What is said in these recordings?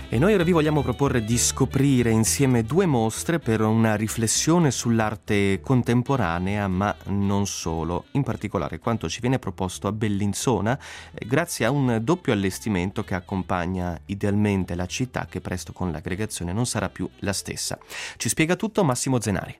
E noi ora vi vogliamo proporre di scoprire insieme due mostre per una riflessione sull'arte contemporanea, ma non solo. In particolare quanto ci viene proposto a Bellinzona, grazie a un doppio allestimento che accompagna idealmente la città, che presto con l'aggregazione non sarà più la stessa. Ci spiega tutto Massimo Zenari.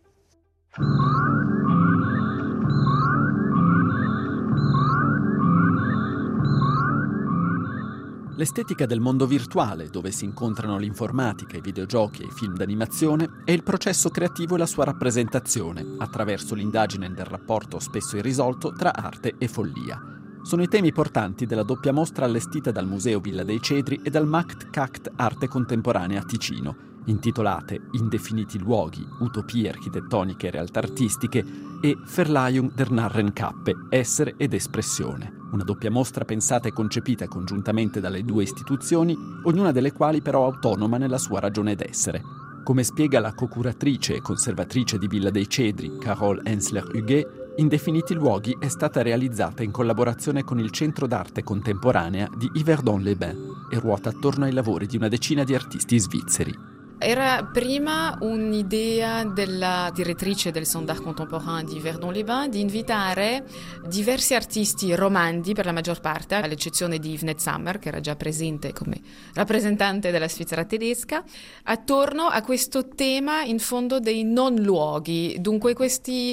L'estetica del mondo virtuale, dove si incontrano l'informatica, i videogiochi e i film d'animazione, è il processo creativo e la sua rappresentazione, attraverso l'indagine del rapporto spesso irrisolto tra arte e follia. Sono i temi portanti della doppia mostra allestita dal Museo Villa dei Cedri e dal MACT CACT Arte Contemporanea Ticino, intitolate Indefiniti luoghi, utopie architettoniche e realtà artistiche e Verleihung der Narrenkappe, essere ed espressione. Una doppia mostra pensata e concepita congiuntamente dalle due istituzioni, ognuna delle quali però autonoma nella sua ragione d'essere. Come spiega la co-curatrice e conservatrice di Villa dei Cedri, Carole Hensler-Huguet, Indefiniti luoghi è stata realizzata in collaborazione con il Centro d'Arte Contemporanea di Yverdon-les-Bains e ruota attorno ai lavori di una decina di artisti svizzeri. Era prima un'idea della direttrice del Centre d'Art Contemporain di Yverdon-les-Bains di invitare diversi artisti romandi, per la maggior parte, all'eccezione di Yves Netzhammer, che era già presente come rappresentante della Svizzera tedesca, attorno a questo tema in fondo dei non luoghi, dunque questi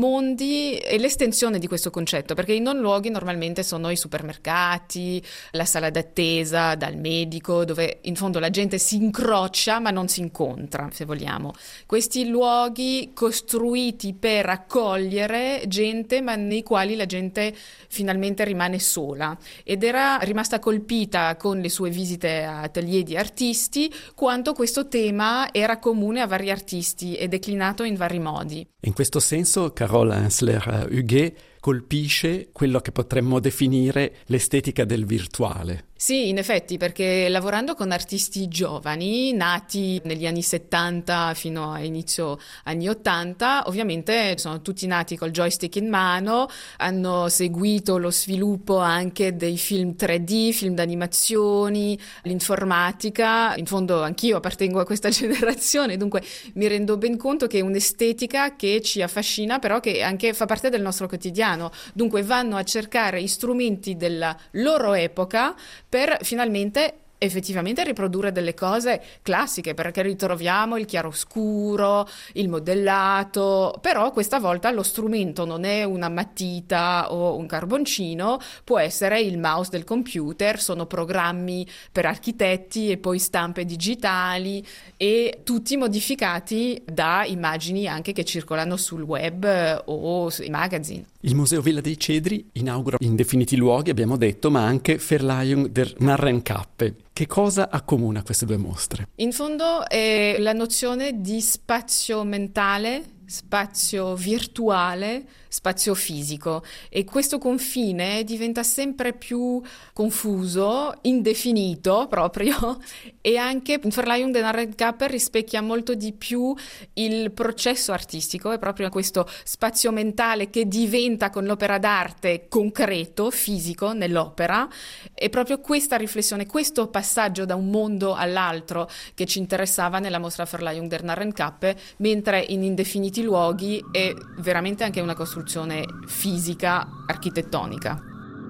mondi e l'estensione di questo concetto, perché i non luoghi normalmente sono i supermercati, la sala d'attesa dal medico, dove in fondo la gente si incrocia ma non si incontra, se vogliamo. Questi luoghi costruiti per accogliere gente, ma nei quali la gente finalmente rimane sola. Ed era rimasta colpita con le sue visite a atelier di artisti quanto questo tema era comune a vari artisti e declinato in vari modi. In questo senso, Carole Hensler-Huguet colpisce quello che potremmo definire l'estetica del virtuale. Sì, in effetti, perché lavorando con artisti giovani, nati negli anni 70 fino a inizio anni 80, ovviamente sono tutti nati col joystick in mano, hanno seguito lo sviluppo anche dei film 3D, film d'animazioni, l'informatica. In fondo anch'io appartengo a questa generazione, dunque mi rendo ben conto che è un'estetica che ci affascina, però che anche fa parte del nostro quotidiano. Dunque vanno a cercare strumenti della loro epoca per finalmente effettivamente riprodurre delle cose classiche, perché ritroviamo il chiaroscuro, il modellato, però questa volta lo strumento non è una matita o un carboncino, può essere il mouse del computer, sono programmi per architetti e poi stampe digitali e tutti modificati da immagini anche che circolano sul web o sui magazine. Il Museo Villa dei Cedri inaugura Indefiniti luoghi, abbiamo detto, ma anche Verleihung der Narrenkappe. Che cosa accomuna queste due mostre? In fondo è la nozione di spazio mentale, spazio virtuale, spazio fisico, e questo confine diventa sempre più confuso, indefinito proprio, e anche Verleihung der Narrenkappe rispecchia molto di più il processo artistico, è proprio questo spazio mentale che diventa con l'opera d'arte concreto, fisico nell'opera, è proprio questa riflessione, questo passaggio da un mondo all'altro che ci interessava nella mostra Verleihung der Narrenkappe, mentre in Indefiniti luoghi è veramente anche una costruzione fisica, architettonica.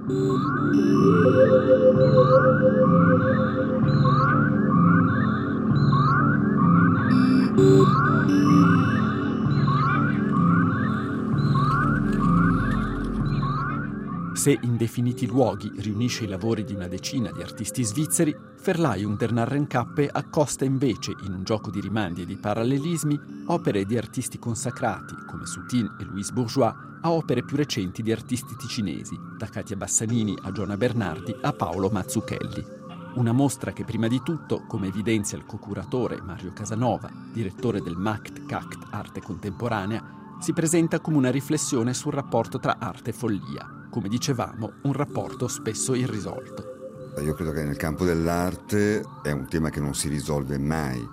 Se Indefiniti luoghi riunisce i lavori di una decina di artisti svizzeri, Verleihung der Narrenkappe accosta invece, in un gioco di rimandi e di parallelismi, opere di artisti consacrati, come Soutine e Louise Bourgeois, a opere più recenti di artisti ticinesi, da Katia Bassanini a Giona Bernardi a Paolo Mazzucchelli. Una mostra che prima di tutto, come evidenzia il co-curatore Mario Casanova, direttore del MACT CACT Arte Contemporanea, si presenta come una riflessione sul rapporto tra arte e follia. Come dicevamo, un rapporto spesso irrisolto. Io credo che nel campo dell'arte è un tema che non si risolve mai,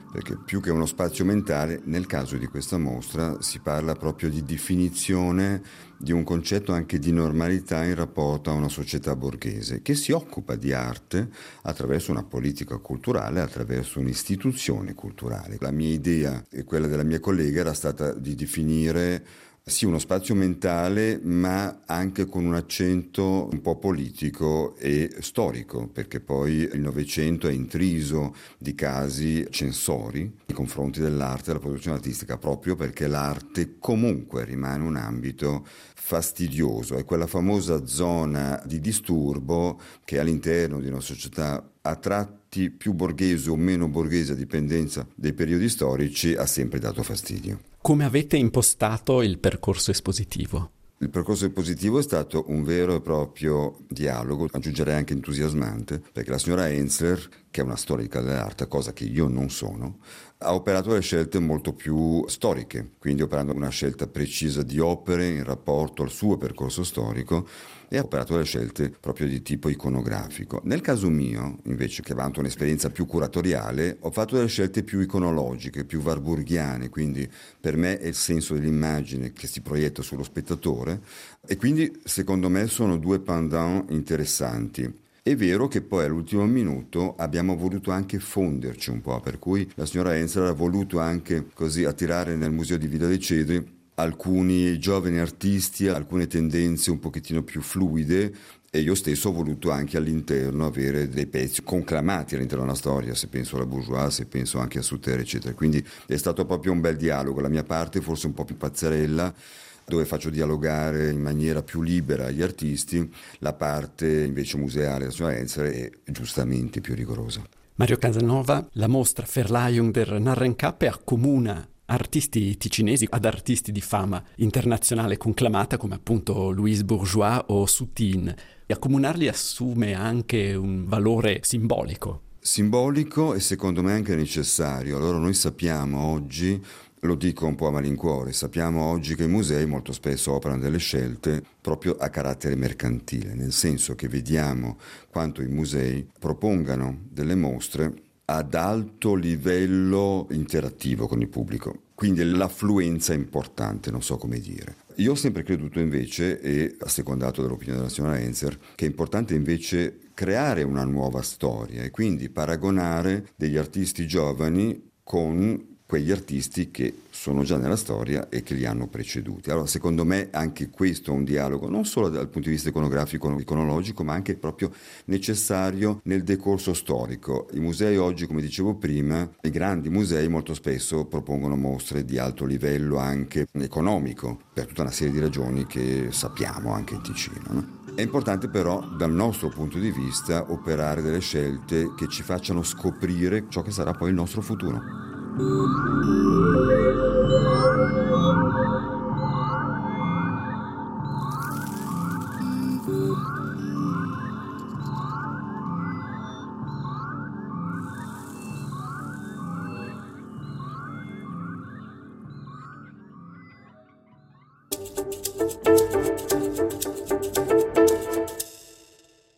perché più che uno spazio mentale, nel caso di questa mostra si parla proprio di definizione di un concetto anche di normalità in rapporto a una società borghese che si occupa di arte attraverso una politica culturale, attraverso un'istituzione culturale. La mia idea e quella della mia collega era stata di definire sì uno spazio mentale, ma anche con un accento un po' politico e storico, perché poi il Novecento è intriso di casi censori nei confronti dell'arte e della produzione artistica, proprio perché l'arte comunque rimane un ambito fastidioso, è quella famosa zona di disturbo che all'interno di una società a tratti più borghese o meno borghese a dipendenza dei periodi storici ha sempre dato fastidio. Come avete impostato il percorso espositivo? Il percorso espositivo è stato un vero e proprio dialogo, aggiungerei anche entusiasmante, perché la signora Hensler, che è una storica dell'arte, cosa che io non sono, ha operato le scelte molto più storiche, quindi operando una scelta precisa di opere in rapporto al suo percorso storico e ha operato le scelte proprio di tipo iconografico. Nel caso mio, invece, che vanto un'esperienza più curatoriale, ho fatto delle scelte più iconologiche, più warburgiane, quindi per me è il senso dell'immagine che si proietta sullo spettatore e quindi secondo me sono due pendant interessanti. È vero che poi all'ultimo minuto abbiamo voluto anche fonderci un po', per cui la signora Hensler ha voluto anche così attirare nel Museo di Villa dei Cedri alcuni giovani artisti, alcune tendenze un pochettino più fluide e io stesso ho voluto anche all'interno avere dei pezzi conclamati all'interno della storia, se penso alla Bourgeois, se penso anche a Suter, eccetera. Quindi è stato proprio un bel dialogo, la mia parte forse un po' più pazzerella, dove faccio dialogare in maniera più libera gli artisti, la parte invece museale della signora Hensler è giustamente più rigorosa. Mario Casanova, la mostra Verleihung der Narrenkappe accomuna artisti ticinesi ad artisti di fama internazionale conclamata come appunto Louise Bourgeois o Soutine. Accomunarli assume anche un valore simbolico. Simbolico e secondo me anche necessario. Allora noi sappiamo oggi, lo dico un po' a malincuore, sappiamo oggi che i musei molto spesso operano delle scelte proprio a carattere mercantile, nel senso che vediamo quanto i musei propongano delle mostre ad alto livello interattivo con il pubblico, quindi l'affluenza è importante, non so come dire. Io ho sempre creduto invece, e assecondato dall'opinione della signora Hensler, che è importante invece creare una nuova storia e quindi paragonare degli artisti giovani con quegli artisti che sono già nella storia e che li hanno preceduti. Allora, secondo me anche questo è un dialogo, non solo dal punto di vista iconografico, iconologico, ma anche proprio necessario nel decorso storico. I musei oggi, come dicevo prima, i grandi musei molto spesso propongono mostre di alto livello anche economico, per tutta una serie di ragioni che sappiamo anche in Ticino, no? È importante però, dal nostro punto di vista, operare delle scelte che ci facciano scoprire ciò che sarà poi il nostro futuro.